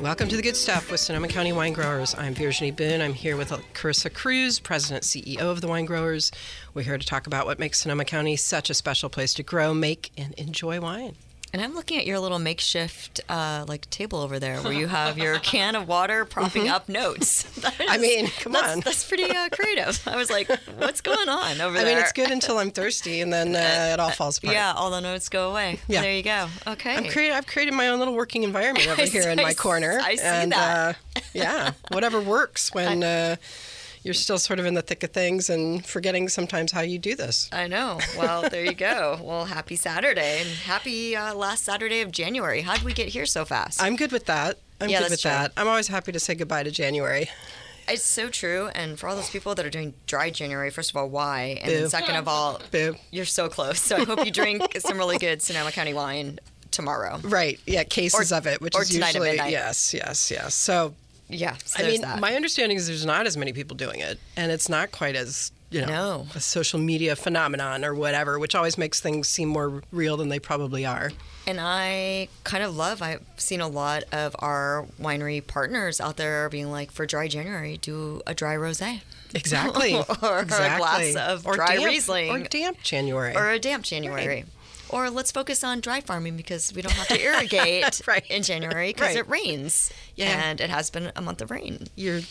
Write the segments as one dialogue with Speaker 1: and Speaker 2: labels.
Speaker 1: Welcome to The Good Stuff with Sonoma County Wine Growers. I'm Virginie Boone. I'm here with Carissa Cruz, President CEO of the Wine Growers. We're here to talk about what makes Sonoma County such a special place to grow, make, and enjoy wine.
Speaker 2: And I'm looking at your little makeshift table over there where you have your can of water propping up notes.
Speaker 1: Come on.
Speaker 2: That's pretty creative. I was like, what's going on over there?
Speaker 1: It's good until I'm thirsty, and then it all falls apart.
Speaker 2: Yeah, all the notes go away. Yeah. There you go. Okay.
Speaker 1: I've created my own little working environment over here in my corner.
Speaker 2: I see that.
Speaker 1: Whatever works when... You're still sort of in the thick of things and forgetting sometimes how you do this.
Speaker 2: I know. Well, there you go. Well, happy Saturday and happy last Saturday of January. How did we get here so fast?
Speaker 1: I'm good with that. I'm always happy to say goodbye to January.
Speaker 2: It's so true. And for all those people that are doing dry January, first of all, why? And then second of all, you're so close. So I hope you drink some really good Sonoma County wine tomorrow.
Speaker 1: Right. Yeah, cases of it, which is usually...
Speaker 2: At midnight.
Speaker 1: Yes. So...
Speaker 2: Yeah, so
Speaker 1: my understanding is there's not as many people doing it, and it's not quite as, a social media phenomenon or whatever, which always makes things seem more real than they probably are.
Speaker 2: And I kind of I've seen a lot of our winery partners out there being like, for dry January, do a dry rosé.
Speaker 1: Exactly.
Speaker 2: or a glass of dry Riesling.
Speaker 1: Or damp January.
Speaker 2: Or a damp January. Right. Or let's focus on dry farming because we don't have to irrigate in January because it rains. Yeah. And it has been a month of rain.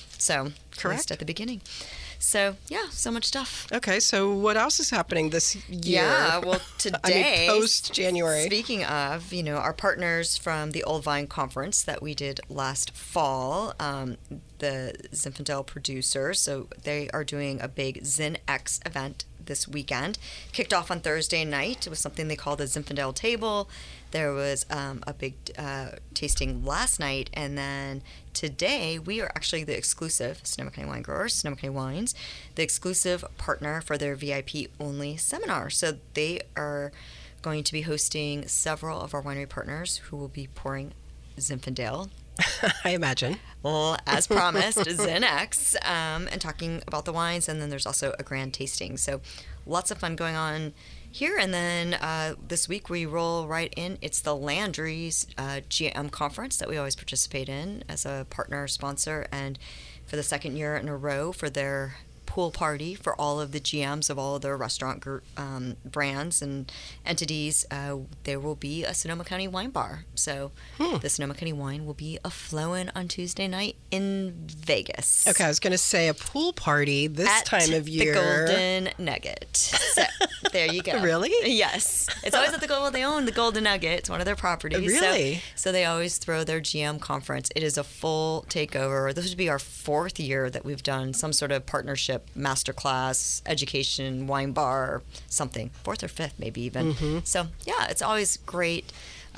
Speaker 2: So correct at the beginning. So, so much stuff.
Speaker 1: Okay, so what else is happening this year?
Speaker 2: Yeah, well, today,
Speaker 1: post-January.
Speaker 2: Speaking of, our partners from the Old Vine Conference that we did last fall, the Zinfandel producer, so they are doing a big ZinX event this weekend. Kicked off on Thursday night with something they call the Zinfandel Table. There was a big tasting last night, and then today we are actually the exclusive Sonoma County Wine Growers, Sonoma County Wines, the exclusive partner for their VIP-only seminar. So they are going to be hosting several of our winery partners who will be pouring Zinfandel.
Speaker 1: I imagine.
Speaker 2: Well, as promised, ZinX, and talking about the wines, and then there's also a grand tasting. So lots of fun going on here. And then this week we roll right in. It's the Landry's GM conference that we always participate in as a partner sponsor, and for the second year in a row for their pool party for all of the GMs of all of their restaurant brands and entities. There will be a Sonoma County wine bar. So the Sonoma County wine will be a-flowing on Tuesday night in Vegas.
Speaker 1: Okay, I was going to say a pool party this time of year.
Speaker 2: The Golden Nugget. So there you go.
Speaker 1: Really?
Speaker 2: Yes. It's always at they own the Golden Nugget. It's one of their properties.
Speaker 1: Really?
Speaker 2: So they always throw their GM conference. It is a full takeover. This would be our fourth year that we've done some sort of partnership, masterclass, education, wine bar, something. Fourth or fifth, maybe even. Mm-hmm. So, it's always great.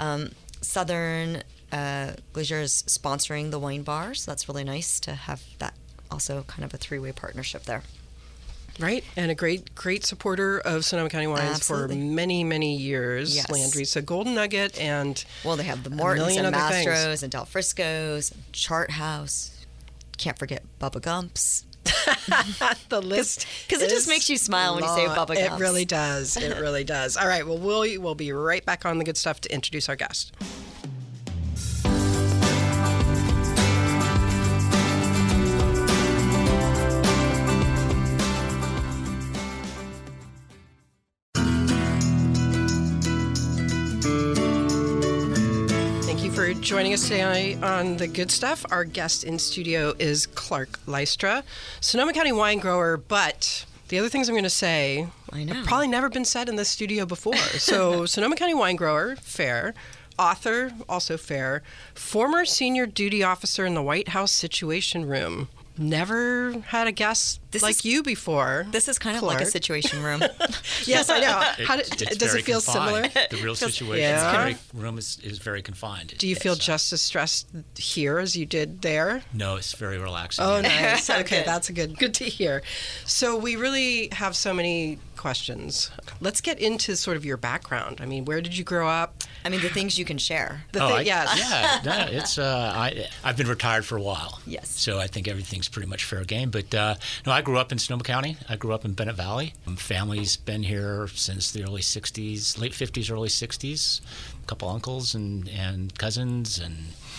Speaker 2: Southern Glacier is sponsoring the wine bar, so that's really nice to have that also kind of a three-way partnership there.
Speaker 1: Right, and a great supporter of Sonoma County wines for many, many years.
Speaker 2: Yes.
Speaker 1: Landry, so Golden Nugget and
Speaker 2: they have the Mortons and Mastros and Del Frisco's, and Chart House. Can't forget Bubba Gump's.
Speaker 1: The list,
Speaker 2: because it just makes you smile when you say Bubba Gump's.
Speaker 1: It really does. It really does. All right. Well, we'll be right back on The Good Stuff to introduce our guest. For joining us today on The Good Stuff. Our guest in studio is Clark Lystra, Sonoma County wine grower, but the other things I'm going to say have probably never been said in this studio before. So Sonoma County wine grower, fair, author, also fair, former senior duty officer in the White House Situation Room. Never had a guest you before.
Speaker 2: This is kind of like a situation room.
Speaker 1: Yes, I know. Does it feel
Speaker 3: confined.
Speaker 1: similar?
Speaker 3: The real situation room is very confined.
Speaker 1: Do you feel just as stressed here as you did there?
Speaker 3: No, it's very relaxing.
Speaker 1: Oh, nice. Okay, that's good to hear. So we really have so many questions. Let's get into sort of your background. I mean, where did you grow up?
Speaker 2: I mean, the things you can share.
Speaker 3: It's I've been retired for a while.
Speaker 2: Yes.
Speaker 3: So I think everything's pretty much fair game. But I grew up in Sonoma County. I grew up in Bennett Valley. Family's been here since the early 60s, late 50s, early 60s. A couple uncles and cousins, and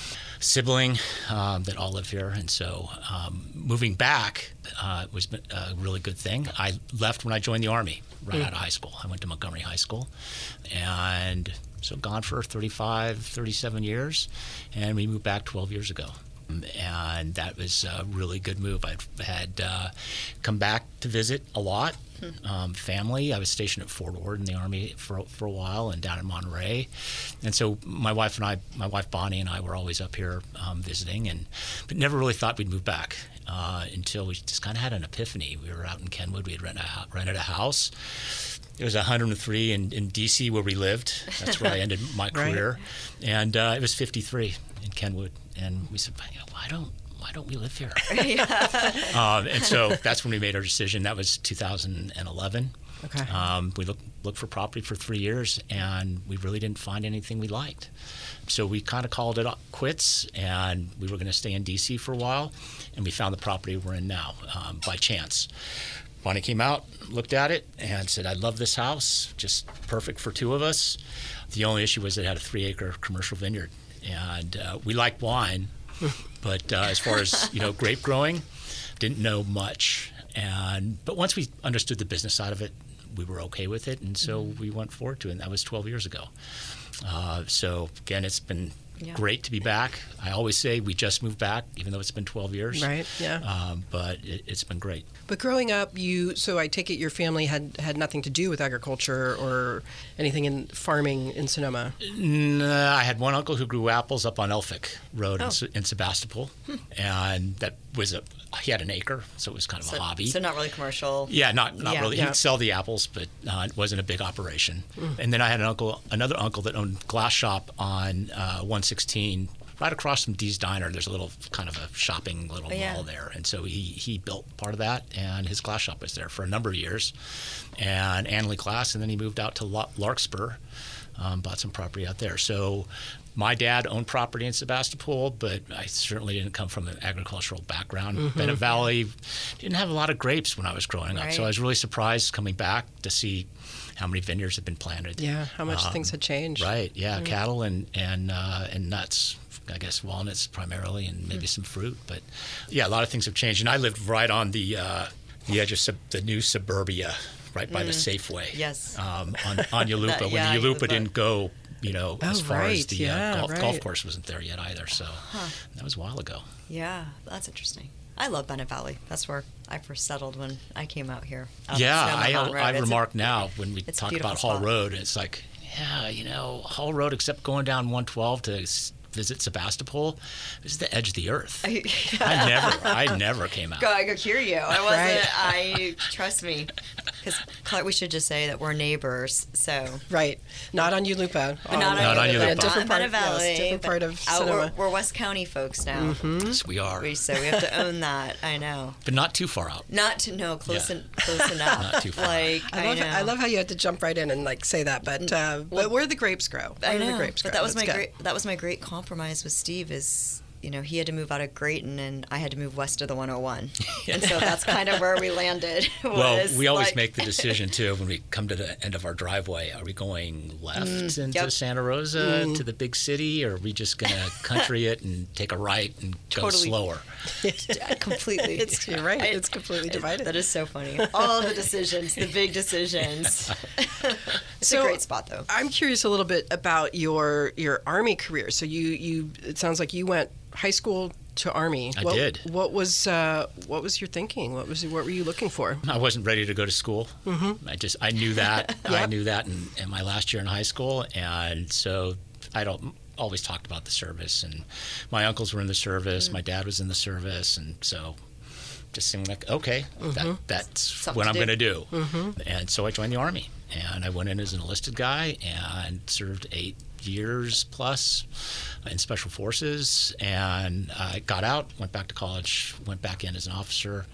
Speaker 3: sibling that all live here. And so moving back was a really good thing. I left when I joined the Army right out of high school. I went to Montgomery High School. And so gone for 35, 37 years. And we moved back 12 years ago. And that was a really good move. I had come back to visit a lot. Family. I was stationed at Fort Ord in the Army for a while and down in Monterey. And so my wife Bonnie and I were always up here visiting, but never really thought we'd move back until we just kind of had an epiphany. We were out in Kenwood. We had rented a house. It was 103 in D.C. where we lived. That's where I ended my career. And it was 53 in Kenwood. And we said, why don't we live here? And so that's when we made our decision. That was 2011. Okay. We looked for property for 3 years, and we really didn't find anything we liked. So we kind of called it quits, and we were going to stay in D.C. for a while, and we found the property we're in now by chance. Bonnie came out, looked at it, and said, I love this house, just perfect for two of us. The only issue was it had a 3-acre commercial vineyard, and we liked wine, but as far as grape growing, didn't know much. But once we understood the business side of it, we were okay with it, and so we went forward to it, and that was 12 years ago. So again, it's been great to be back. I always say we just moved back, even though it's been 12 years.
Speaker 1: Right, yeah.
Speaker 3: But it's been great.
Speaker 1: But growing up, so I take it your family had nothing to do with agriculture or anything in farming in Sonoma?
Speaker 3: I had one uncle who grew apples up on Elphick Road in Sebastopol, and that was he had an acre, so it was kind of a hobby.
Speaker 2: So not really commercial.
Speaker 3: Yeah, not really. He'd sell the apples, but it wasn't a big operation. And then I had another uncle that owned a glass shop on 116, right across from Dee's Diner. There's a little kind of a shopping mall there, and so he built part of that, and his glass shop was there for a number of years. And Annalee Glass, and then he moved out to Larkspur, bought some property out there. So my dad owned property in Sebastopol, but I certainly didn't come from an agricultural background. Bennett Valley didn't have a lot of grapes when I was growing up, so I was really surprised coming back to see how many vineyards had been planted.
Speaker 1: Yeah, how much things had changed.
Speaker 3: Right, yeah, cattle and nuts. I guess walnuts primarily, and maybe some fruit. But yeah, a lot of things have changed. And I lived right on the edge of the new suburbia, right by the Safeway.
Speaker 2: Yes.
Speaker 3: On Yulupa, when the Yulupa didn't go, as far as the golf course wasn't there yet either. So that was a while ago.
Speaker 2: Yeah, that's interesting. I love Bennett Valley. That's where I first settled when I came out here.
Speaker 3: I remark now when we talk about Hall Road, it's like, Hall Road, except going down 112 to visit Sebastopol, this is the edge of the earth. I never came out.
Speaker 2: I could hear you. I wasn't. Trust me. Because we should just say that we're neighbors. So
Speaker 1: right, not on Yulupa.
Speaker 3: Not on Yulupa.
Speaker 1: A different part, different part of Sonoma.
Speaker 2: We're West County folks now.
Speaker 3: Yes, we are.
Speaker 2: So we have to own that. I know.
Speaker 3: But not too far out.
Speaker 2: Close enough. Not
Speaker 3: too far.
Speaker 1: I love how you had to jump right in and say that. But where the grapes grow.
Speaker 2: I know. But that was my great compromise with Steve is, he had to move out of Grayton and I had to move west of the 101. And so that's kind of where we landed.
Speaker 3: Well, we always make the decision, too, when we come to the end of our driveway. Are we going left into Santa Rosa to the big city, or are we just going to country it and take a right and go slower?
Speaker 2: Completely.
Speaker 1: You're right. It's completely divided.
Speaker 2: That is so funny. All the decisions, the big decisions. It's a great spot, though.
Speaker 1: I'm curious a little bit about your Army career. So you it sounds like you went high school to Army.
Speaker 3: I did.
Speaker 1: What was your thinking? What were you looking for?
Speaker 3: I wasn't ready to go to school. I knew that. I knew that in my last year in high school, and so I always talked about the service, and my uncles were in the service, my dad was in the service, and so just seemed like, okay, that's something what I'm going to do. And so I joined the Army, and I went in as an enlisted guy and served 8 years plus in Special Forces, and I got out, went back to college, went back in as an officer,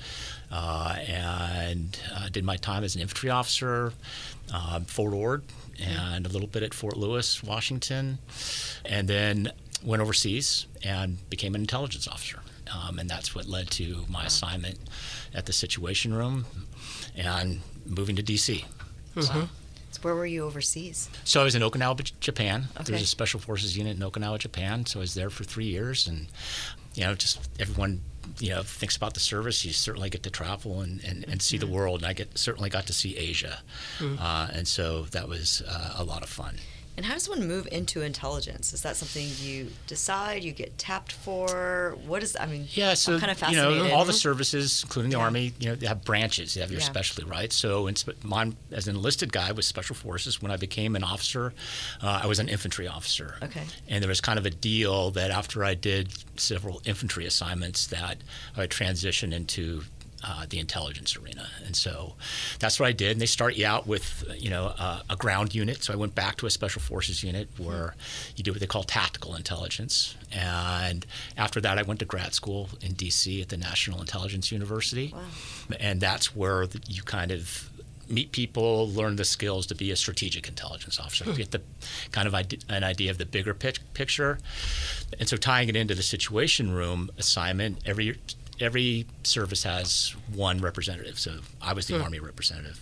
Speaker 3: and did my time as an infantry officer, Fort Ord, and a little bit at Fort Lewis, Washington, and then went overseas and became an intelligence officer. And that's what led to my assignment at the Situation Room and moving to D.C.
Speaker 2: So where were you overseas?
Speaker 3: So I was in Okinawa, Japan.
Speaker 2: Okay.
Speaker 3: There's a Special Forces unit in Okinawa, Japan. So I was there for 3 years, and just everyone thinks about the service. You certainly get to travel and see the world, and I certainly got to see Asia, and so that was a lot of fun.
Speaker 2: And how does one move into intelligence? Is that something you decide, you get tapped for? What is,
Speaker 3: Yeah, so,
Speaker 2: I'm kind of fascinated.
Speaker 3: all the services, including the Army, they have branches. You have your specialty, right? So mine, as an enlisted guy with Special Forces, when I became an officer, I was an infantry officer.
Speaker 2: Okay.
Speaker 3: And there was kind of a deal that after I did several infantry assignments that I would transition into the intelligence arena. And so that's what I did. And they start you out with, a ground unit. So I went back to a Special Forces unit where you do what they call tactical intelligence. And after that, I went to grad school in D.C. at the National Intelligence University. Wow. And that's where you kind of meet people, learn the skills to be a strategic intelligence officer. You get the kind of an idea of the bigger picture. And so tying it into the Situation Room assignment, every service has one representative. So I was the Army representative.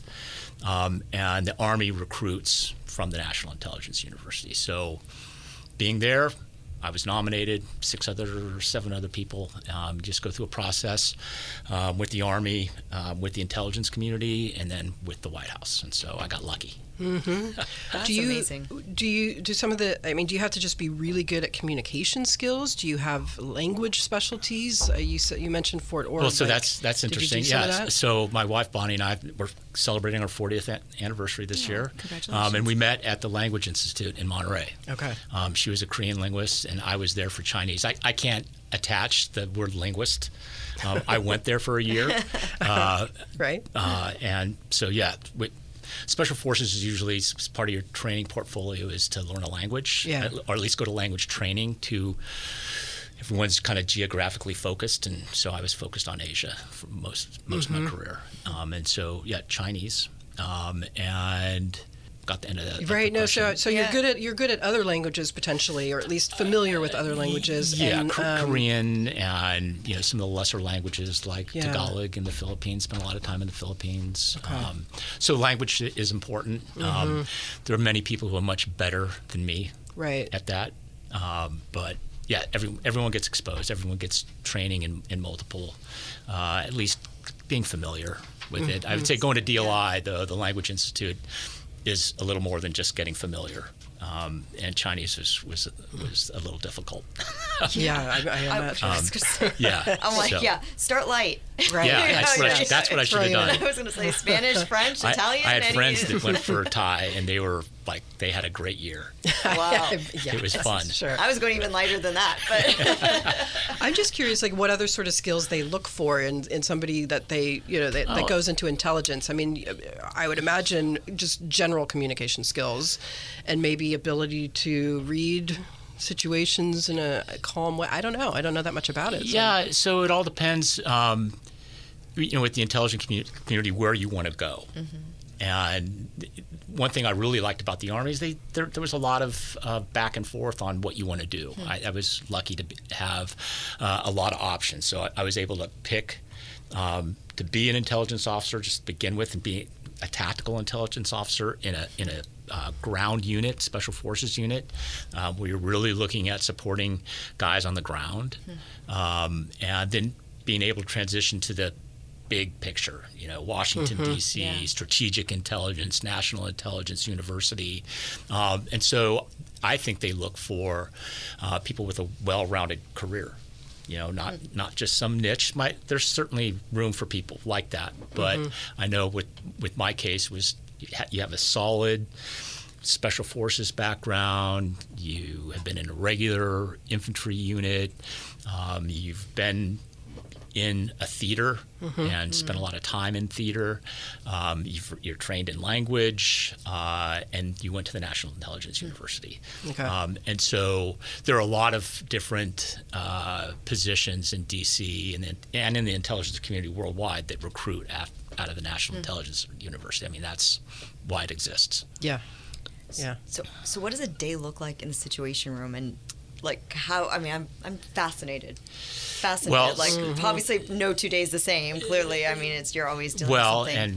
Speaker 3: And the Army recruits from the National Intelligence University. So being there, I was nominated, 7 other people. Just go through a process with the Army, with the intelligence community, and then with the White House. And so I got lucky.
Speaker 2: Mm-hmm. That's amazing.
Speaker 1: Do you have to just be really good at communication skills? Do you have language specialties? You mentioned Fort Ord.
Speaker 3: Well, so that's interesting.
Speaker 1: Yeah.
Speaker 3: So my wife Bonnie and I were celebrating our 40th anniversary this year.
Speaker 2: Congratulations.
Speaker 3: And we met at the Language Institute in Monterey.
Speaker 1: Okay.
Speaker 3: She was a Korean linguist, and I was there for Chinese. I can't attach the word linguist. I went there for a year.
Speaker 1: Right.
Speaker 3: And so, Special Forces is usually part of your training portfolio is to learn a language, or at least go to language training. Everyone's kind of geographically focused, and so I was focused on Asia for most of my career. And so, Chinese, and got the end of that.
Speaker 1: Right. No. So you're good at other languages potentially, or at least familiar with other languages.
Speaker 3: Yeah,
Speaker 1: and,
Speaker 3: Korean and some of the lesser languages like Tagalog in the Philippines. Spent a lot of time in the Philippines.
Speaker 1: Okay.
Speaker 3: So language is important. There are many people who are much better than me at that. But everyone gets exposed. Everyone gets training in multiple, at least being familiar with it. I would say going to DLI, the Language Institute, is a little more than just getting familiar, and Chinese was a little difficult.
Speaker 1: I imagine.
Speaker 2: I'm like, start light.
Speaker 3: Right. Yeah, that's what I should have done.
Speaker 2: I was going to say Spanish, French, Italian.
Speaker 3: I had friends that went for Thai, and they were like, they had a great year.
Speaker 2: Wow.
Speaker 3: It was fun.
Speaker 1: Sure.
Speaker 2: I was going even lighter than that. But
Speaker 1: I'm just curious, what other sort of skills they look for in somebody that that goes into intelligence. I mean, I would imagine just general communication skills, and maybe ability to read situations in a calm way. I don't know that much about it.
Speaker 3: Yeah, so it all depends. With the intelligence community, where you want to go. And one thing I really liked about the Army is there was a lot of back and forth on what you want to do. I was lucky to have a lot of options, so I was able to pick to be an intelligence officer just to begin with, and be a tactical intelligence officer in a ground unit, Special Forces unit, where you're really looking at supporting guys on the ground, and then being able to transition to the big picture, Washington, D.C., Strategic Intelligence, National Intelligence University. And so I think they look for people with a well-rounded career, not just some niche. There's certainly room for people like that. But I know with my case was you have a solid Special Forces background, you have been in a regular infantry unit, you've been in a theater and spent a lot of time in theater. You're trained in language, and you went to the National Intelligence University.
Speaker 1: Okay.
Speaker 3: And so there are a lot of different positions in D.C. and in the intelligence community worldwide that recruit out of the National Intelligence University. I mean, that's why it exists.
Speaker 1: Yeah. Yeah.
Speaker 2: So what does a day look like in the Situation Room, and how? I mean, I'm fascinated. Well, obviously, no 2 days the same. Clearly, I mean, you're always doing something.
Speaker 3: And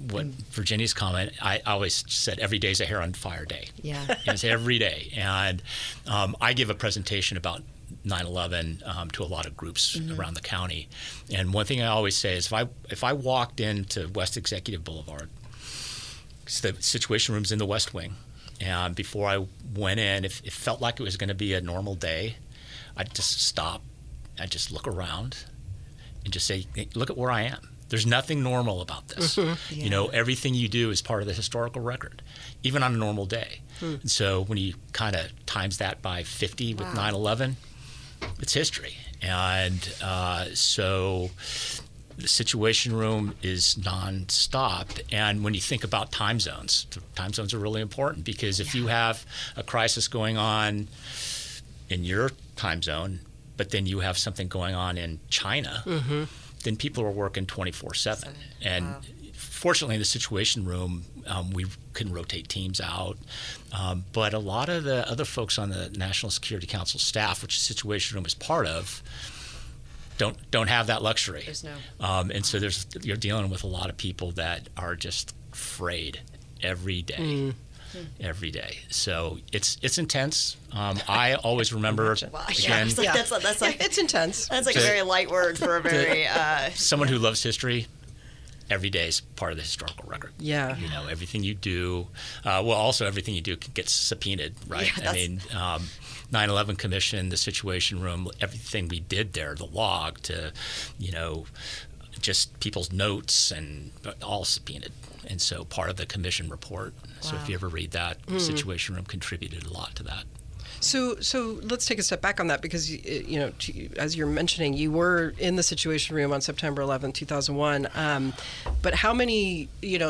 Speaker 3: what Virginia's comment, I always said every day's a hair on fire day.
Speaker 2: Yeah.
Speaker 3: It's every day. And I give a presentation about 9/11 to a lot of groups around the county. And one thing I always say is if I walked into West Executive Boulevard, the Situation Room's in the West Wing, and before I went in, if it felt like it was going to be a normal day, I'd just stop. I'd just look around and just say, hey, look at where I am. There's nothing normal about this. Yeah. Everything you do is part of the historical record, even on a normal day. And so when you kind of times that by 50 with 9/11, it's history. And so the Situation Room is nonstop. And when you think about time zones are really important, because if you have a crisis going on in your time zone, but then you have something going on in China, then people are working 24/7. And fortunately, in the Situation Room, we can rotate teams out. But a lot of the other folks on the National Security Council staff, which the Situation Room is part of, don't have that luxury.
Speaker 2: There's no.
Speaker 3: And so you're dealing with a lot of people that are just afraid every day. Every day. So it's intense. I always remember again.
Speaker 2: That's like
Speaker 1: it's intense.
Speaker 2: That's like a very light word for a very
Speaker 3: someone who loves history. Every day is part of the historical record.
Speaker 1: Yeah.
Speaker 3: Everything you do. Also everything you do gets subpoenaed, right?
Speaker 2: Yeah,
Speaker 3: I mean, 9/11 Commission, the Situation Room, everything we did there, the log to, just people's notes and all subpoenaed. And so part of the commission report. So if you ever read that, the Situation Room contributed a lot to that.
Speaker 1: So let's take a step back on that, because as you're mentioning, you were in the Situation Room on September 11, 2001. But how many,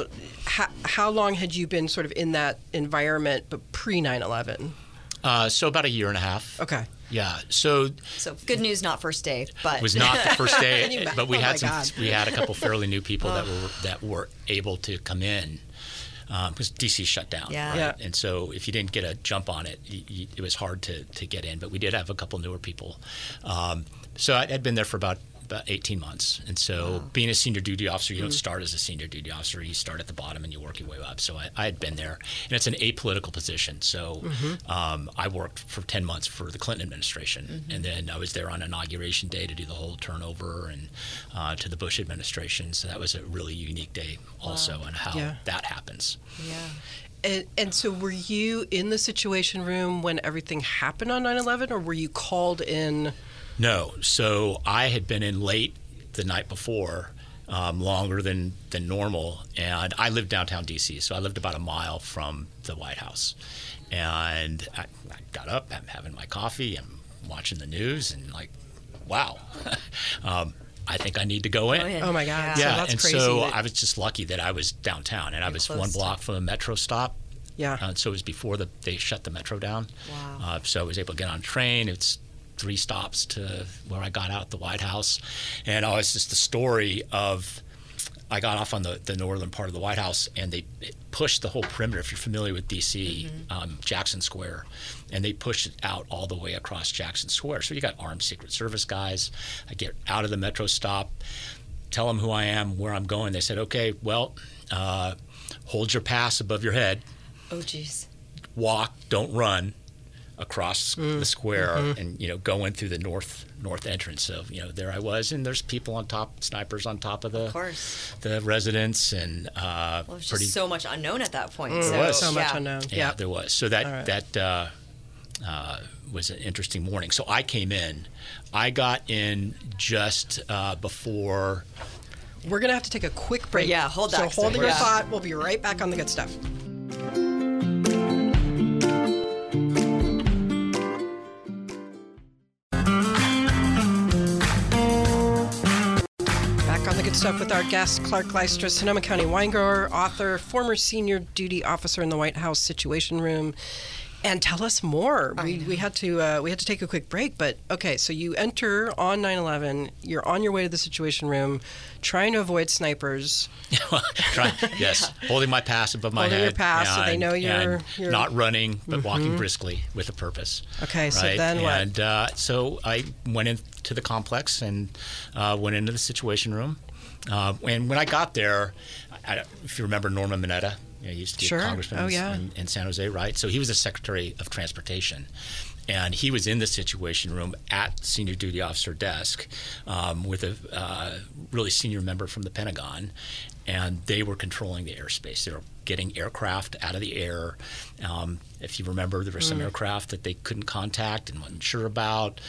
Speaker 1: how long had you been sort of in that environment, but pre 9/11?
Speaker 3: So about a year and a half.
Speaker 1: Okay.
Speaker 3: Yeah. So
Speaker 2: good news, not first day, but
Speaker 3: it was not the first day. But we had we had a couple fairly new people that were able to come in. Because DC shut down,
Speaker 2: yeah.
Speaker 3: Right?
Speaker 1: Yeah.
Speaker 3: And so if you didn't get a jump on it, it was hard to get in. But we did have a couple newer people. So I had been there for about 18 months. And so being a senior duty officer, you don't start as a senior duty officer. You start at the bottom and you work your way up. So I had been there. And it's an apolitical position. So I worked for 10 months for the Clinton administration. And then I was there on Inauguration Day to do the whole turnover and to the Bush administration. So that was a really unique day also on how that happens.
Speaker 2: Yeah.
Speaker 1: And so were you in the Situation Room when everything happened on 9/11, or were you called in?
Speaker 3: No. So I had been in late the night before, longer than normal. And I lived downtown D.C., so I lived about a mile from the White House. And I got up, I'm having my coffee, I'm watching the news, and like, wow. I think I need to go in.
Speaker 1: Oh my God.
Speaker 3: Yeah,
Speaker 1: So that's
Speaker 3: and
Speaker 1: crazy.
Speaker 3: so I was just lucky that I was downtown, and I was one block from a metro stop.
Speaker 1: Yeah.
Speaker 3: So it was before they shut the metro down.
Speaker 2: Wow.
Speaker 3: So I was able to get on a train. It's 3 stops to where I got out at the White House. And it's just the story of I got off on the northern part of the White House, and they pushed the whole perimeter. If you're familiar with D.C., Jackson Square, and they pushed it out all the way across Jackson Square. So you got armed Secret Service guys. I get out of the metro stop, tell them who I am, where I'm going. They said, okay, well, hold your pass above your head.
Speaker 2: Oh, geez.
Speaker 3: Walk, don't run across the square and go in through the north entrance. So there I was, and there's people on top, snipers on top of the residents, and
Speaker 2: it's just so much unknown at that point.
Speaker 3: There was
Speaker 1: so much unknown.
Speaker 3: Yeah, there was. So that was an interesting morning. So I came in. I got in just before.
Speaker 1: We're gonna have to take a quick break.
Speaker 2: Yeah, hold that.
Speaker 1: So holding your thought, we'll be right back on The Good Stuff. The Good Stuff with our guest, Clark Lystra, Sonoma County wine grower, author, former senior duty officer in the White House Situation Room. And tell us more. We had to take a quick break, but okay. So you enter on 9/11. You're on your way to the Situation Room, trying to avoid snipers.
Speaker 3: Yes, holding my pass above my head.
Speaker 1: Holding your pass, so they know you're
Speaker 3: not running, but walking briskly with a purpose.
Speaker 1: Okay,
Speaker 3: right?
Speaker 1: So then what?
Speaker 3: And so I went into the complex and went into the Situation Room. And when I got there, if you remember Norman Mineta, he used to be a congressman in San Jose, right? So he was the Secretary of Transportation. And he was in the Situation Room at senior duty officer desk with a really senior member from the Pentagon, and they were controlling the airspace. They were getting aircraft out of the air. If you remember, there were some aircraft that they couldn't contact and wasn't sure about.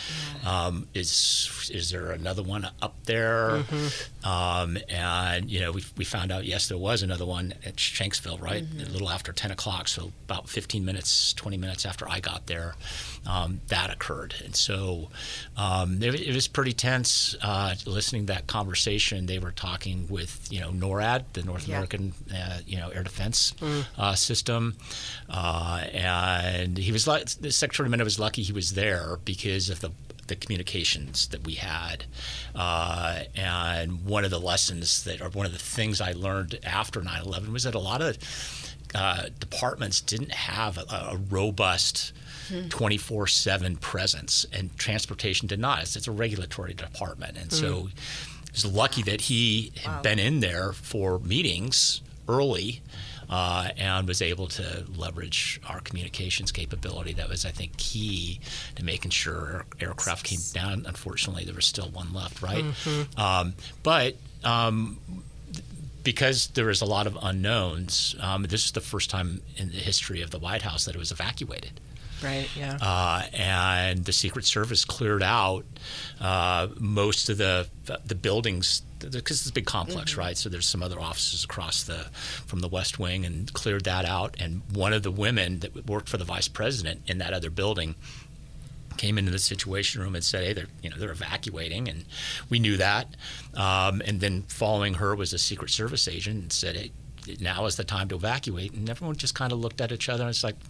Speaker 3: Is there another one up there? And we found out, yes, there was another one at Shanksville, right, a little after 10 o'clock, so about 15 minutes, 20 minutes after I got there, that occurred. And so it was pretty tense listening to that conversation. They were talking with, NORAD, the North American, Air Defense System, and he was like, the Secretary Mineta was lucky he was there because of the communications that we had. And one of the lessons one of the things I learned after 9/11 was that a lot of departments didn't have a robust 24/7 presence, and transportation did not. It's a regulatory department. And so I was lucky that he had been in there for meetings early and was able to leverage our communications capability. That was, I think, key to making sure aircraft came down. Unfortunately, there was still one left, right? But because there was a lot of unknowns, this is the first time in the history of the White House that it was evacuated.
Speaker 1: Right, yeah.
Speaker 3: And the Secret Service cleared out most of the buildings, because it's a big complex, right? So there's some other offices across from the West Wing, and cleared that out. And one of the women that worked for the vice president in that other building came into the Situation Room and said, "Hey, they're evacuating," and we knew that. And then following her was a Secret Service agent and said, "Hey, now is the time to evacuate." And everyone just kind of looked at each other, and it's like,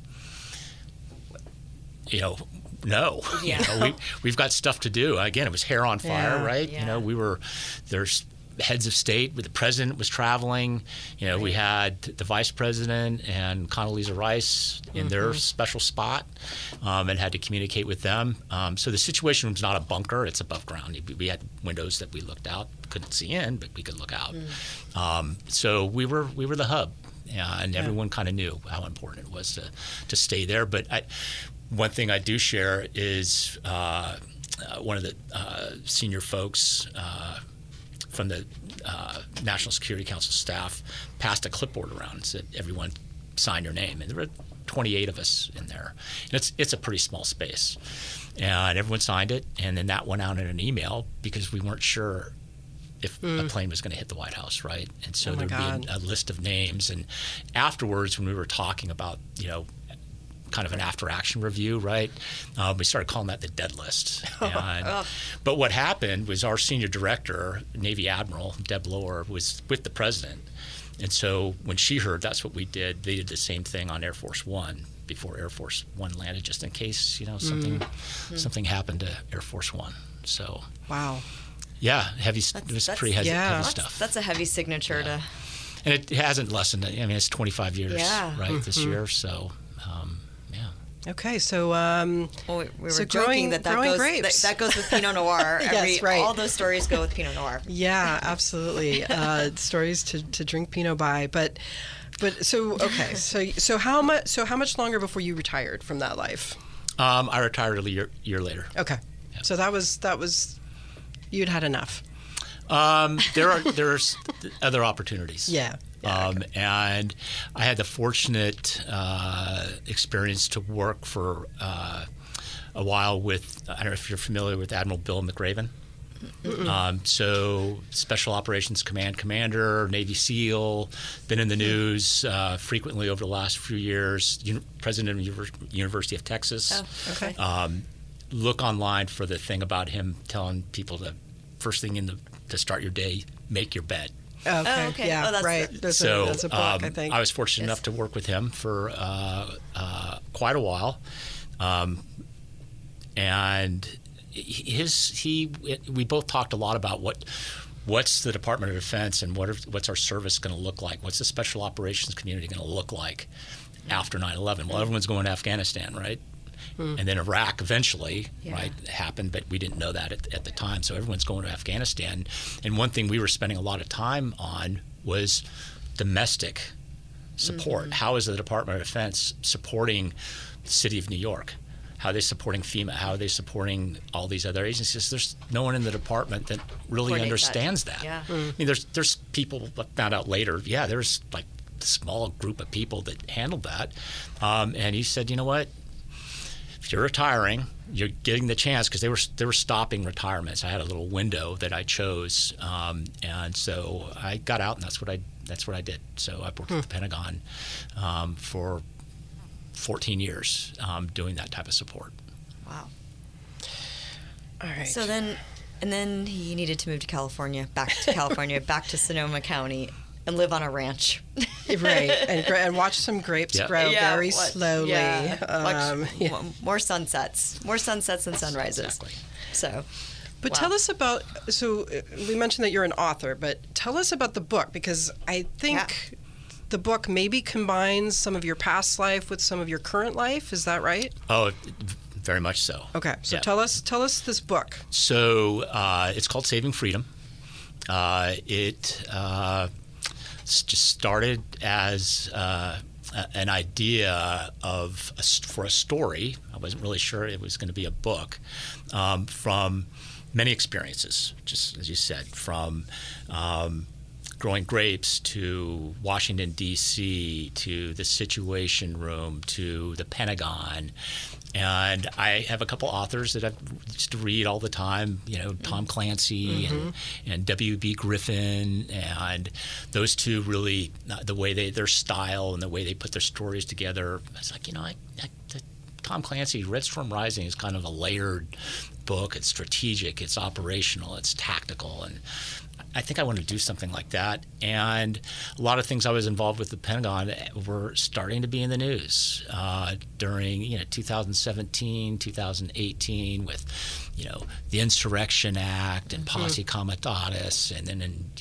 Speaker 3: no, we've got stuff to do. Again, it was hair on fire, right? Yeah. There's heads of state. The president was traveling. We had the vice president and Condoleezza Rice in their special spot, and had to communicate with them. So the Situation Room's not a bunker; it's above ground. We had windows that we looked out, couldn't see in, but we could look out. So we were the hub, and everyone kind of knew how important it was to stay there. But one thing I do share is one of the senior folks from the National Security Council staff passed a clipboard around and said, "Everyone sign your name." And there were 28 of us in there. And it's a pretty small space. And everyone signed it, and then that went out in an email because we weren't sure if a plane was going to hit the White House, right? And so there'd be a list of names. And afterwards, when we were talking about, kind of an after-action review, right? We started calling that the dead list. But what happened was our senior director, Navy Admiral Deb Lohr, was with the president. And so when she heard that's what we did, they did the same thing on Air Force One before Air Force One landed, just in case, something happened to Air Force One. So
Speaker 1: wow.
Speaker 3: Yeah, it was pretty heavy stuff.
Speaker 2: That's a heavy signature to...
Speaker 3: And it hasn't lessened. I mean, it's 25 years, right, this year, so...
Speaker 1: Okay, so
Speaker 2: we were joking that goes with Pinot Noir.
Speaker 1: Yes, right.
Speaker 2: All those stories go with Pinot Noir.
Speaker 1: Yeah, absolutely. Stories to drink Pinot by, but so okay, so how much longer before you retired from that life?
Speaker 3: I retired a year later.
Speaker 1: Okay, yep. So that was you'd had enough.
Speaker 3: There's other opportunities.
Speaker 1: Yeah.
Speaker 3: Okay. And I had the fortunate experience to work for a while with, I don't know if you're familiar with Admiral Bill McRaven. So Special Operations Command Commander, Navy SEAL, been in the news frequently over the last few years, President of University of Texas.
Speaker 2: Oh, okay.
Speaker 3: Look online for the thing about him telling people to, first thing to start your day, make your bed.
Speaker 1: Okay. Yeah, right. There's a book, I think.
Speaker 3: I was fortunate enough to work with him for quite a while, and we both talked a lot about what's the Department of Defense and what's our service going to look like? What's the Special Operations community going to look like after 9/11? Well, everyone's going to Afghanistan, right? And then Iraq eventually, right, happened, but we didn't know that at the time. So everyone's going to Afghanistan. And one thing we were spending a lot of time on was domestic support. How is the Department of Defense supporting the city of New York? How are they supporting FEMA? How are they supporting all these other agencies? There's no one in the department that really understands that.
Speaker 2: Yeah.
Speaker 3: I mean, there's people I found out later. Yeah, there's like a small group of people that handled that. And he said, you know what? If you're retiring, you're getting the chance, because they were stopping retirements. I had a little window that I chose, and so I got out, and that's what I did. So I worked at the Pentagon for 14 years doing that type of support.
Speaker 2: Wow.
Speaker 1: All right.
Speaker 2: So then he needed to move to California, back to Sonoma County, and live on a ranch.
Speaker 1: Right, and watch some grapes grow very slowly.
Speaker 2: More sunsets and sunrises.
Speaker 3: Exactly.
Speaker 2: So.
Speaker 1: But tell us about, so we mentioned that you're an author, but tell us about the book, because I think the book maybe combines some of your past life with some of your current life. Is that right?
Speaker 3: Oh, very much so.
Speaker 1: Okay, so tell us this book.
Speaker 3: So it's called Saving Freedom. It just started as an idea for a story. I wasn't really sure it was going to be a book, from many experiences, just as you said, from growing grapes to Washington, D.C., to the Situation Room, to the Pentagon. And I have a couple authors that I used to read all the time, Tom Clancy and W.B. Griffin, and those two really, the way their style and the way they put their stories together, I was like, Tom Clancy, Red Storm Rising is kind of a layered book. It's strategic, it's operational, it's tactical, and I think I want to do something like that. And a lot of things I was involved with the Pentagon were starting to be in the news during 2017, 2018 with the Insurrection Act and Posse Comitatus, and then in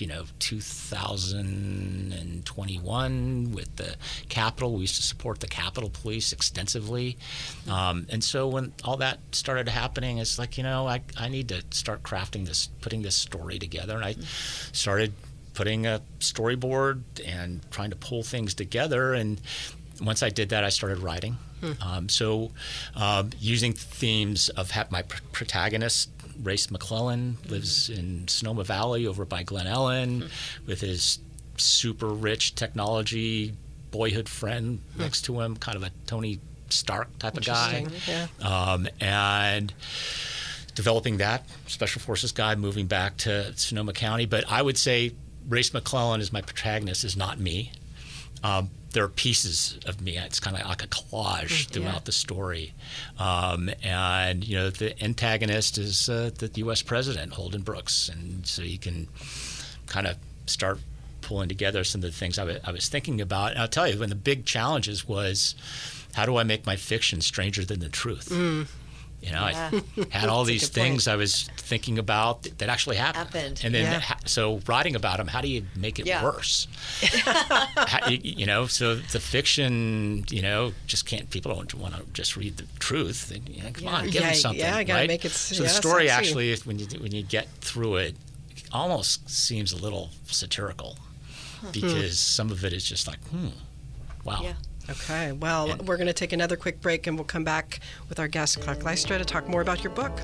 Speaker 3: 2021 with the Capitol. We used to support the Capitol Police extensively, and so when all that started happening, it's like I need to start crafting this, putting this story together, and I started putting a storyboard and trying to pull things together. And once I did that, I started writing. Using themes of my protagonist, Race McClellan, lives in Sonoma Valley over by Glen Ellen with his super rich technology boyhood friend next to him, kind of a Tony Stark type of guy. And developing that Special Forces guy, moving back to Sonoma County. But I would say Race McClellan is my protagonist, is not me. There are pieces of me. It's kind of like a collage throughout the story. And, the antagonist is the U.S. president, Holden Brooks. And so you can kind of start pulling together some of the things I was thinking about. And I'll tell you, one of the big challenges was, how do I make my fiction stranger than the truth? I had all these things I was thinking about that actually happened. And then, so writing about them, how do you make it worse? So the fiction, just can't, people don't want to just read the truth. Come on, give them something. Yeah, I got to make it. So the story actually, when you get through it, almost seems a little satirical because some of it is just like, wow.
Speaker 2: Yeah.
Speaker 1: Okay, well, we're going to take another quick break, and we'll come back with our guest, Clark Lystra, to talk more about your book.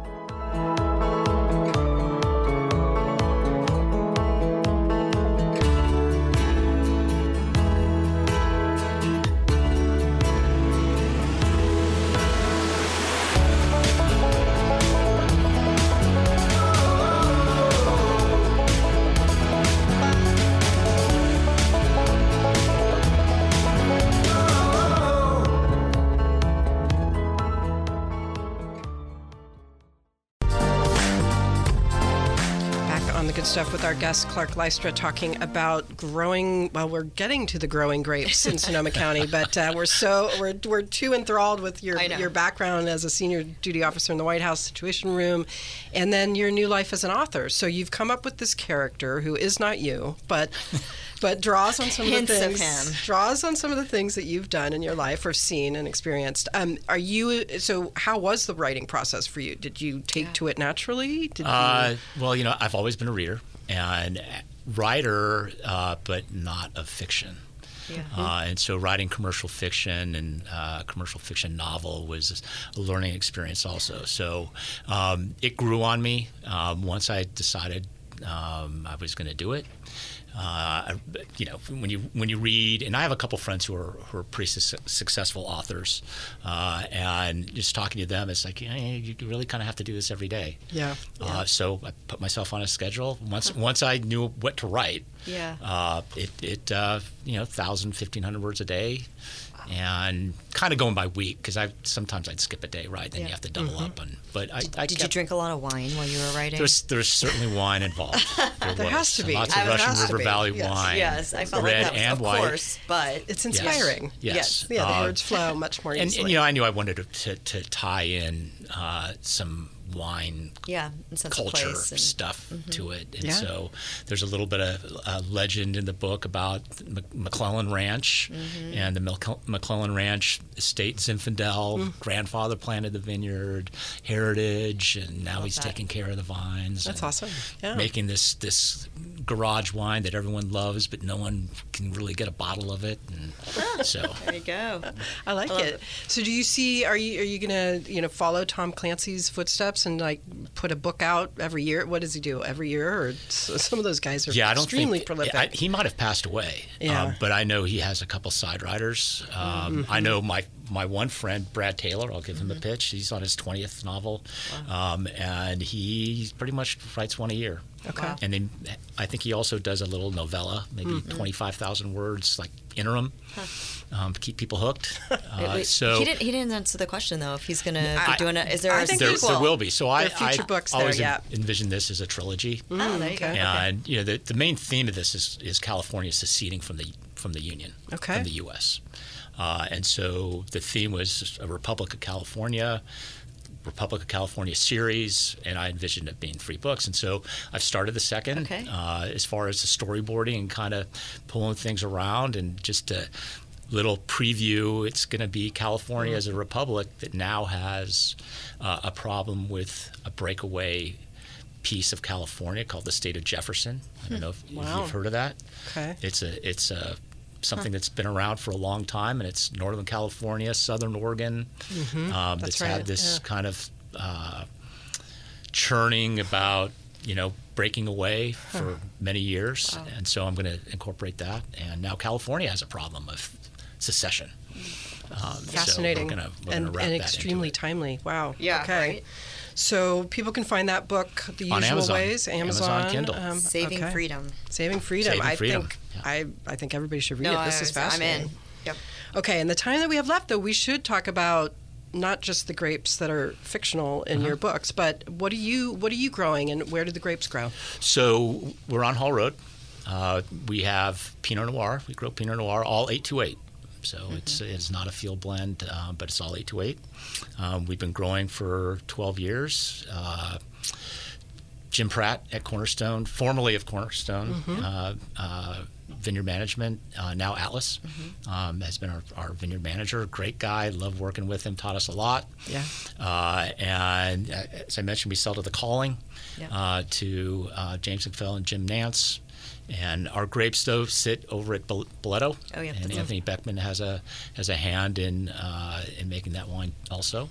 Speaker 1: Stuff with our guest Clark Lystra, talking about growing. Well, we're getting to the growing grapes in Sonoma County, but we're too enthralled with your background as a senior duty officer in the White House Situation Room, and then your new life as an author. So you've come up with this character who is not you, but but draws on some
Speaker 2: Hints
Speaker 1: of the
Speaker 2: of
Speaker 1: things.
Speaker 2: him.
Speaker 1: Draws on some of the things that you've done in your life or seen and experienced. So how was the writing process for you? Did you take to it naturally?
Speaker 3: Well, I've always been a reader and writer, but not of fiction.
Speaker 2: Yeah.
Speaker 3: And so writing commercial fiction and commercial fiction novel was a learning experience also. So it grew on me once I decided I was going to do it. When you read, and I have a couple friends who are pretty successful authors, and just talking to them, it's like you really kind of have to do this every day.
Speaker 1: Yeah.
Speaker 3: So I put myself on a schedule. Once I knew what to write,
Speaker 2: Yeah.
Speaker 3: 1,000, 1,500 words a day. And kind of going by week, because sometimes I'd skip a day, right? Then you have to double up.
Speaker 2: Did you drink a lot of wine while you were writing?
Speaker 3: There's certainly wine involved.
Speaker 1: There has to be.
Speaker 3: Lots of Russian River Valley wine.
Speaker 2: Yes, I felt
Speaker 3: red
Speaker 2: like that was,
Speaker 3: and
Speaker 2: of
Speaker 3: white.
Speaker 2: course, but
Speaker 1: it's inspiring.
Speaker 3: Yes.
Speaker 1: Yeah, the words flow much more easily.
Speaker 3: And I knew I wanted to tie in some wine
Speaker 2: and sense of
Speaker 3: culture
Speaker 2: place and
Speaker 3: stuff to it. And
Speaker 1: Yeah.
Speaker 3: so there's a little bit of legend in the book about McClellan Ranch and the McClellan Ranch estate Zinfandel. Grandfather planted the vineyard, heritage, and now he's taking care of the vines.
Speaker 1: That's awesome. Yeah.
Speaker 3: Making this garage wine that everyone loves, but no one can really get a bottle of it. And so
Speaker 2: there you go.
Speaker 1: I like it. So do you see, are you going to, follow Tom Clancy's footsteps and like put a book out every year? What does he do every year? Or some of those guys are extremely prolific.
Speaker 3: He might have passed away, but I know he has a couple side writers. I know my one friend, Brad Taylor, I'll give him a pitch. He's on his 20th novel, and he pretty much writes one a year.
Speaker 1: Okay. Wow.
Speaker 3: And then I think he also does a little novella, maybe 25,000 words, like interim, to keep people hooked. So
Speaker 2: he didn't answer the question though. If he's going to be doing it, is there
Speaker 1: I
Speaker 2: a
Speaker 1: think
Speaker 2: sequel?
Speaker 3: there will be. So I
Speaker 1: future books
Speaker 3: always
Speaker 1: there,
Speaker 3: envision this as a trilogy.
Speaker 2: Oh, there you go.
Speaker 3: And the main theme of this is California seceding from the Union, from the U.S. And so the theme was a Republic of California series, and I envisioned it being 3 books. And so I've started the second as far as the storyboarding and kind of pulling things around, and just a little preview. It's going to be California as a republic that now has a problem with a breakaway piece of California called the state of Jefferson. I don't know if you've heard of that.
Speaker 1: Okay.
Speaker 3: It's something that's been around for a long time, and it's Northern California, Southern Oregon. That's had this kind of churning about, breaking away for many years. Wow. And so I'm going to incorporate that. And now California has a problem of secession.
Speaker 1: Fascinating.
Speaker 3: So we're gonna wrap
Speaker 1: and
Speaker 3: that
Speaker 1: extremely
Speaker 3: into it.
Speaker 1: timely. Wow.
Speaker 2: Yeah.
Speaker 1: Okay.
Speaker 2: Right.
Speaker 1: So people can find that book the
Speaker 3: on
Speaker 1: usual
Speaker 3: Amazon.
Speaker 1: ways. Amazon
Speaker 3: Kindle.
Speaker 2: Saving Freedom.
Speaker 1: Saving Freedom.
Speaker 3: Saving Freedom.
Speaker 1: I think everybody should read it. This is fascinating.
Speaker 2: I'm in. Yep.
Speaker 1: Okay, in the time that we have left, though, we should talk about not just the grapes that are fictional in your books, but what are you growing, and where do the grapes grow?
Speaker 3: So we're on Hall Road. We have Pinot Noir. We grow Pinot Noir, all 828. So it's not a field blend, but it's all 828. We've been growing for 12 years. Jim Pratt at Cornerstone, formerly of Cornerstone, vineyard management, now Atlas, has been our vineyard manager. Great guy, love working with him, taught us a lot.
Speaker 1: Yeah.
Speaker 3: And as I mentioned, we sell to The Calling, to James McPhail and Jim Nance. And our grapes, though, sit over at Boletto.
Speaker 2: Oh, yeah.
Speaker 3: And Anthony Beckman has a hand in making that wine also.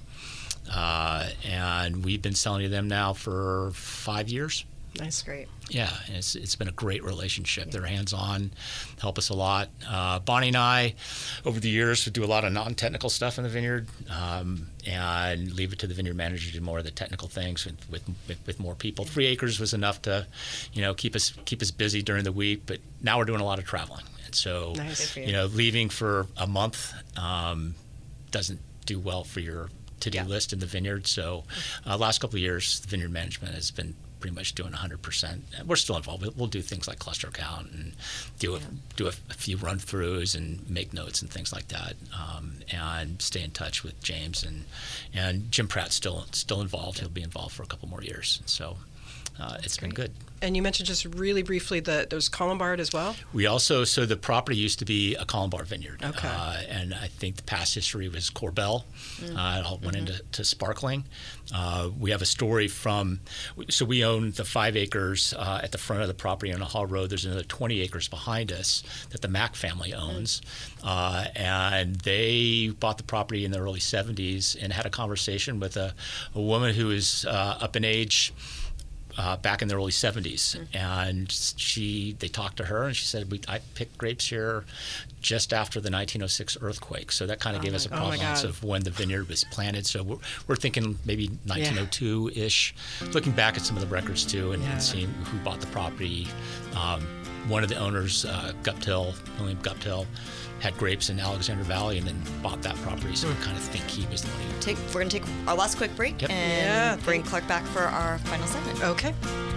Speaker 3: And we've been selling to them now for 5 years.
Speaker 1: Nice.
Speaker 2: Great.
Speaker 3: Yeah, and it's been a great relationship. Yeah. They're hands-on, help us a lot. Bonnie and I, over the years, would do a lot of non-technical stuff in the vineyard, and leave it to the vineyard manager to do more of the technical things with more people. 3 acres was enough to, keep us busy during the week. But now we're doing a lot of traveling, and so leaving for a month doesn't do well for your to-do list in the vineyard. So, last couple of years, the vineyard management has been pretty much doing 100%. We're still involved. We'll do things like cluster count and do a few run-throughs and make notes and things like that, and stay in touch with James and Jim Pratt's still involved. He'll be involved for a couple more years. So it's been good.
Speaker 1: And you mentioned just really briefly that there's Colombard as well?
Speaker 3: We also, so the property used to be a Colombard vineyard.
Speaker 1: Okay.
Speaker 3: And I think the past history was Corbel. It all went into sparkling. We have a story so we own the 5 acres at the front of the property on Hall Road. There's another 20 acres behind us that the Mack family owns. And they bought the property in the early 70s and had a conversation with a woman who is up in age, back in the early 70s, and they talked to her, and she said, I picked grapes here just after the 1906 earthquake. So that kind of gave us a provenance of when the vineyard was planted. So we're thinking maybe 1902-ish, looking back at some of the records too, and seeing who bought the property. One of the owners, William Guptill, had grapes in Alexander Valley and then bought that property. So we kind of think he was the one who...
Speaker 2: We're going to take our last quick break and bring Clark back for our final segment.
Speaker 1: Okay.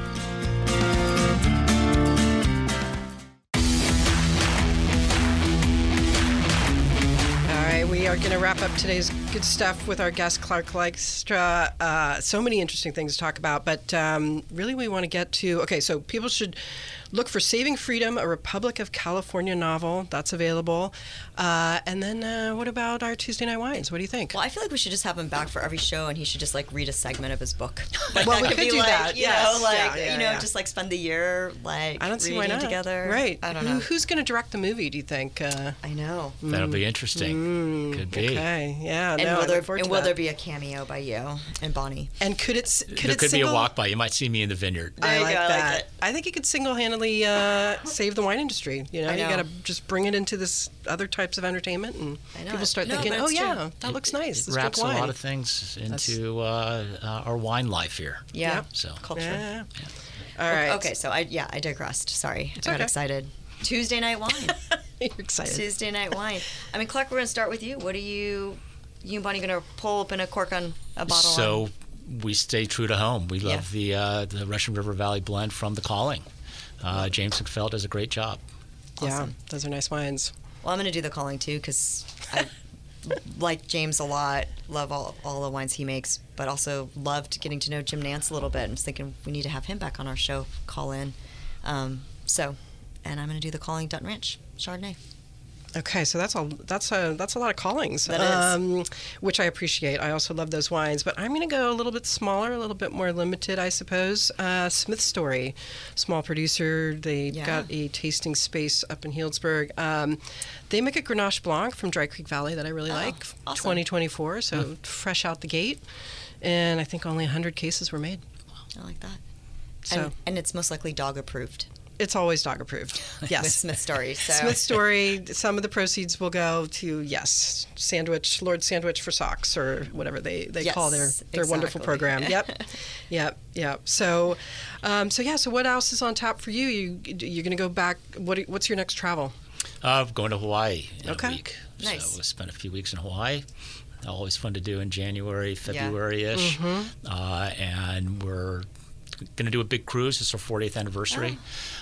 Speaker 1: All right, we are going to wrap up today's good stuff with our guest, Clark Lystra. So many interesting things to talk about, but really we want to get to... Okay, so people should look for Saving Freedom, a Republic of California novel. That's available. And then what about our Tuesday Night Wines? What do you think?
Speaker 2: Well, I feel like we should just have him back for every show, and he should just read a segment of his book.
Speaker 1: Well, we could do that.
Speaker 2: Just spend the year
Speaker 1: I don't see why
Speaker 2: reading
Speaker 1: not.
Speaker 2: Together.
Speaker 1: Right.
Speaker 2: I don't know.
Speaker 1: Who's going to direct the movie, do you think?
Speaker 2: I know.
Speaker 3: That'll be interesting. Could be.
Speaker 1: Okay. Yeah.
Speaker 2: And will there be a cameo by you and Bonnie?
Speaker 1: And could it
Speaker 3: be a walk by. You might see me in the vineyard.
Speaker 1: I like that. I think you could single-handedly save the wine industry. You got to just bring it into this other types of entertainment, and people start thinking, that looks nice.
Speaker 3: It wraps a lot of things into our wine life here.
Speaker 2: Yeah.
Speaker 3: So
Speaker 2: culture.
Speaker 1: Yeah. All right.
Speaker 2: Okay. So I digressed. Sorry. I got excited. Tuesday Night Wine.
Speaker 1: You're excited.
Speaker 2: Tuesday Night Wine. I mean, Clark, we're going to start with you. What are you and Bonnie going to pull open a cork on a bottle?
Speaker 3: So we stay true to home. We love the Russian River Valley blend from The Calling. James McPhail does a great job.
Speaker 1: Awesome. Yeah, those are nice wines.
Speaker 2: Well, I'm going to do The Calling too, because I like James a lot. Love all the wines he makes, but also loved getting to know Jim Nance a little bit. I'm just thinking we need to have him back on our show. Call in. And I'm going to do The Calling Dutton Ranch Chardonnay.
Speaker 1: Okay, so that's a lot of callings,
Speaker 2: that is.
Speaker 1: Which I appreciate. I also love those wines, but I'm going to go a little bit smaller, a little bit more limited, I suppose. Smith Story, small producer. They got a tasting space up in Healdsburg. They make a Grenache Blanc from Dry Creek Valley that I really like.
Speaker 2: Awesome.
Speaker 1: 2024, so fresh out the gate, and I think only 100 cases were made.
Speaker 2: I like that.
Speaker 1: So,
Speaker 2: and it's most likely dog approved.
Speaker 1: It's always dog approved. Yes.
Speaker 2: With Smith Story. So.
Speaker 1: Smith Story, some of the proceeds will go to, Lord Sandwich for Socks, or whatever they call their wonderful program. Yep. So what else is on tap for you? You're going to go back. What's your next travel?
Speaker 3: Going to Hawaii in a week.
Speaker 2: Nice.
Speaker 3: So we'll spend a few weeks in Hawaii. Always fun to do in January, February-ish. And we're going to do a big cruise. It's our 40th anniversary.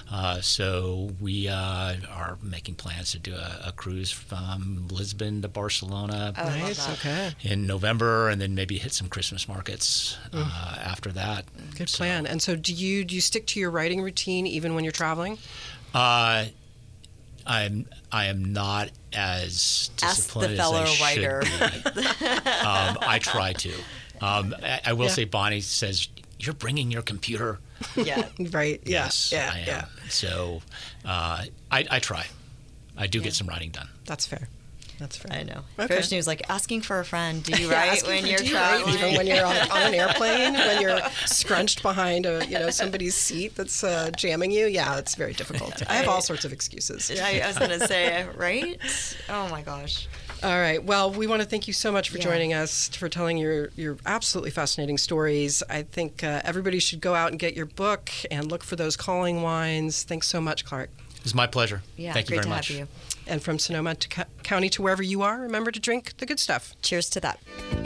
Speaker 3: So we are making plans to do a cruise from Lisbon to Barcelona in November, and then maybe hit some Christmas markets after that.
Speaker 1: Good plan. And so do you stick to your writing routine even when you're traveling?
Speaker 3: I am not as disciplined as I
Speaker 2: writer.
Speaker 3: should be. I try to. I will say Bonnie says, "You're bringing your computer."
Speaker 2: Yeah.
Speaker 1: Right.
Speaker 3: Yes, I am.
Speaker 1: Yeah.
Speaker 3: So I try. I do get some writing done.
Speaker 1: That's fair.
Speaker 2: I know.
Speaker 1: Okay.
Speaker 2: First news, like asking for a friend. Do you write when you're traveling?
Speaker 1: Even when you're on an airplane, when you're scrunched behind somebody's seat that's jamming you. Yeah, it's very difficult. I have all sorts of excuses.
Speaker 2: I was going to say, right? Oh my gosh.
Speaker 1: All right. Well, we want to thank you so much for joining us, for telling your absolutely fascinating stories. I think everybody should go out and get your book and look for those calling wines. Thanks so much, Clark.
Speaker 3: It was my pleasure.
Speaker 2: Yeah,
Speaker 3: thank you very much.
Speaker 2: Great to have you.
Speaker 1: And from Sonoma County to wherever you are, remember to drink the good stuff.
Speaker 2: Cheers to that.